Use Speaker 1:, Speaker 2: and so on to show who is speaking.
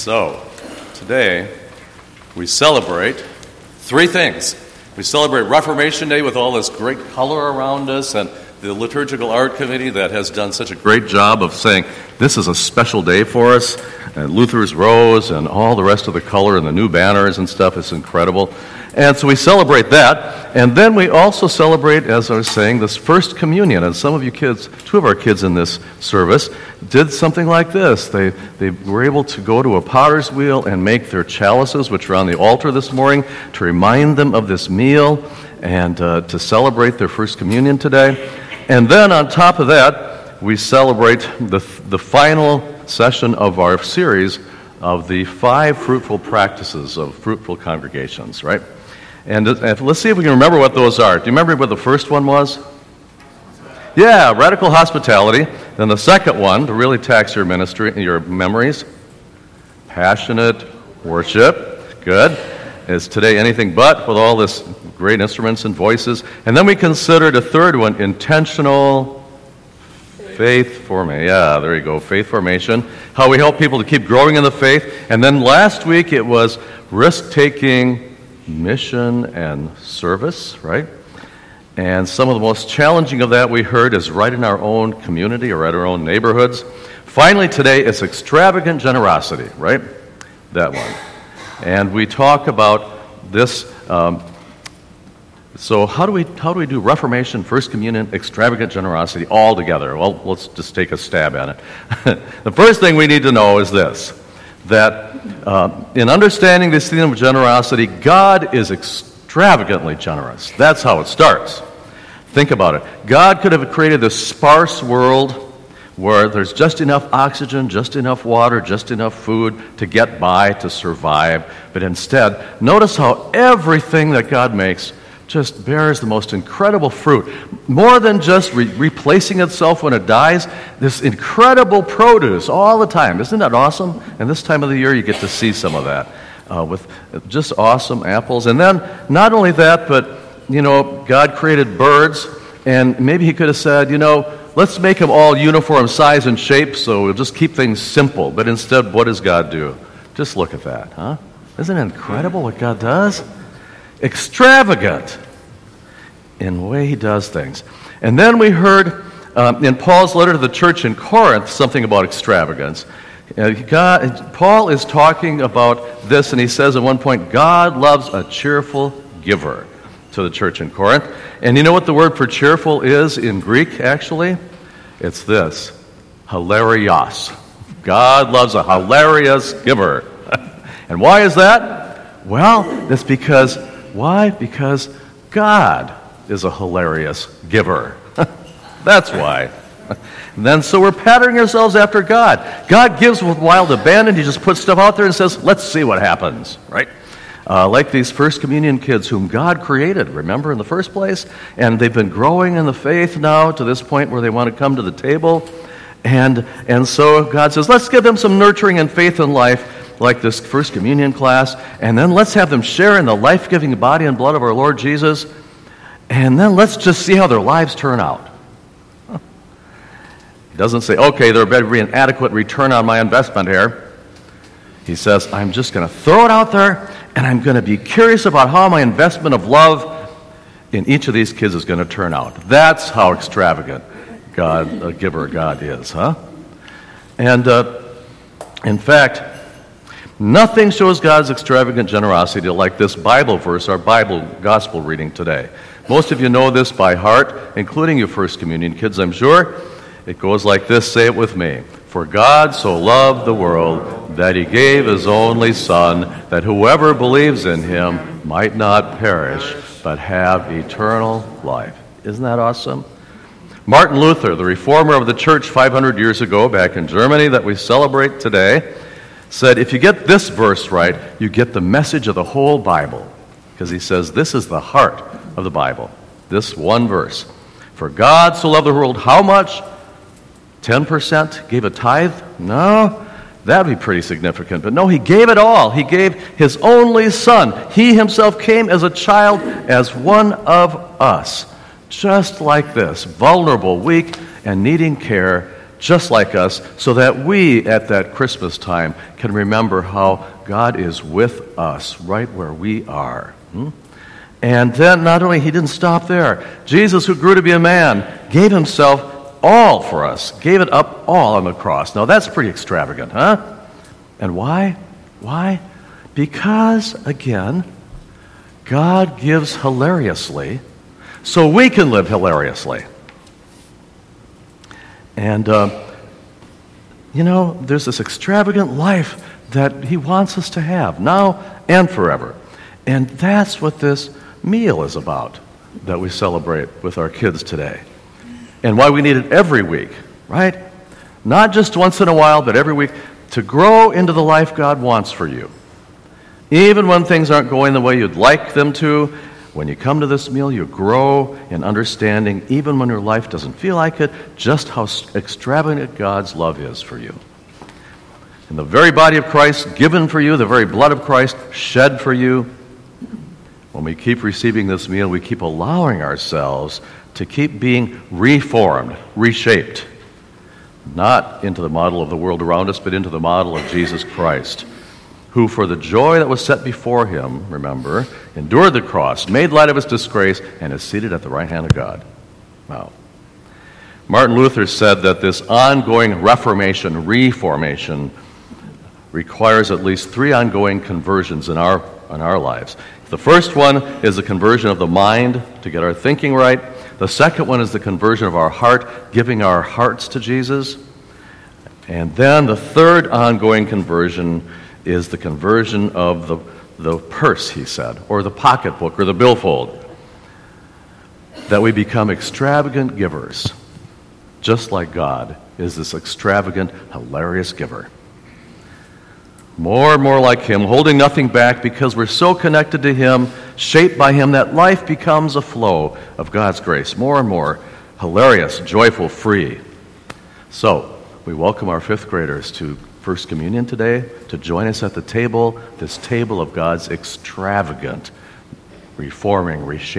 Speaker 1: So, today we celebrate three things. We celebrate Reformation Day with all this great color around us, and the Liturgical Art Committee that has done such a great job of saying this is a special day for us. And Luther's Rose and all the rest of the color and the new banners and stuff is incredible. And so we celebrate that. And then we also celebrate, as I was saying, this First Communion. And some of you kids, two of our kids in this service, did something like this. They were able to go to a potter's wheel and make their chalices, which are on the altar this morning, to remind them of this meal and to celebrate their First Communion today. And then on top of that, we celebrate the final session of our series of the 5 fruitful practices of fruitful congregations, right? And let's see if we can remember what those are. Do you remember what the first one was? Yeah, radical hospitality. Then the second one, to really tax your ministry, your memories, passionate worship. Good. Is today anything but, with all this great instruments and voices. And then we considered a third one, intentional faith formation. Yeah, there you go, faith formation. How we help people to keep growing in the faith. And then last week it was risk-taking mission and service, right? And some of the most challenging of that we heard is right in our own community or right in our own neighborhoods. Finally today it's extravagant generosity, right? That one. And we talk about this. So how do we do Reformation, First Communion, extravagant generosity all together? Well, let's just take a stab at it. The first thing we need to know is this, that in understanding this theme of generosity, God is extravagantly generous. That's how it starts. Think about it. God could have created this sparse world where there's just enough oxygen, just enough water, just enough food to get by, to survive. But instead, notice how everything that God makes just bears the most incredible fruit. More than just replacing itself when it dies, this incredible produce all the time. Isn't that awesome? And this time of the year you get to see some of that with just awesome apples. And then not only that, but, God created birds, and maybe he could have said, let's make them all uniform size and shape so we'll just keep things simple. But instead, what does God do? Just look at that, huh? Isn't it incredible what God does? Extravagant in the way he does things. And then we heard in Paul's letter to the church in Corinth something about extravagance. Paul is talking about this, and he says at one point, God loves a cheerful giver to the church in Corinth. And you know what the word for cheerful is in Greek, actually? It's this, hilarios. God loves a hilarious giver. And why is that? Well, that's because why? Because God is a hilarious giver. That's why. And then so we're patterning ourselves after God. God gives with wild abandon. He just puts stuff out there and says, let's see what happens, right? Like these First Communion kids whom God created, remember, in the first place? And they've been growing in the faith now to this point where they want to come to the table. And so God says, let's give them some nurturing and faith in life, like this First Communion class, and then let's have them share in the life-giving body and blood of our Lord Jesus, and then let's just see how their lives turn out. He doesn't say, okay, there better be an adequate return on my investment here. He says, I'm just going to throw it out there, and I'm going to be curious about how my investment of love in each of these kids is going to turn out. That's how extravagant a giver God is, huh? And in fact, nothing shows God's extravagant generosity like this Bible verse, our Bible gospel reading today. Most of you know this by heart, including you First Communion kids, I'm sure. It goes like this, say it with me. For God so loved the world that he gave his only Son, that whoever believes in him might not perish, but have eternal life. Isn't that awesome? Martin Luther, the reformer of the church 500 years ago back in Germany that we celebrate today, said, if you get this verse right, you get the message of the whole Bible. Because he says this is the heart of the Bible. This one verse. For God so loved the world, how much? 10% gave a tithe? No, that would be pretty significant. But no, he gave it all. He gave his only Son. He himself came as a child, as one of us. Just like this, vulnerable, weak, and needing care, just like us, so that we, at that Christmas time, can remember how God is with us right where we are. And then not only he didn't stop there. Jesus, who grew to be a man, gave himself all for us, gave it up all on the cross. Now that's pretty extravagant, huh? And why? Why? Because, again, God gives hilariously so we can live hilariously. And, there's this extravagant life that he wants us to have now and forever. And that's what this meal is about that we celebrate with our kids today. And why we need it every week, right? Not just once in a while, but every week, to grow into the life God wants for you. Even when things aren't going the way you'd like them to, when you come to this meal, you grow in understanding, even when your life doesn't feel like it, just how extravagant God's love is for you. And the very body of Christ given for you, the very blood of Christ shed for you. When we keep receiving this meal, we keep allowing ourselves to keep being reformed, reshaped, not into the model of the world around us, but into the model of Jesus Christ, who for the joy that was set before him, remember, endured the cross, made light of his disgrace, and is seated at the right hand of God. Wow. Martin Luther said that this ongoing reformation, requires at least 3 ongoing conversions in our lives. The first one is the conversion of the mind to get our thinking right. The second one is the conversion of our heart, giving our hearts to Jesus. And then the third ongoing conversion is the conversion of the purse, he said, or the pocketbook, or the billfold. That we become extravagant givers, just like God is this extravagant, hilarious giver. More and more like him, holding nothing back because we're so connected to him, shaped by him, that life becomes a flow of God's grace. More and more hilarious, joyful, free. So, we welcome our 5th graders to First Communion today to join us at the table, this table of God's extravagant, reforming, reshaping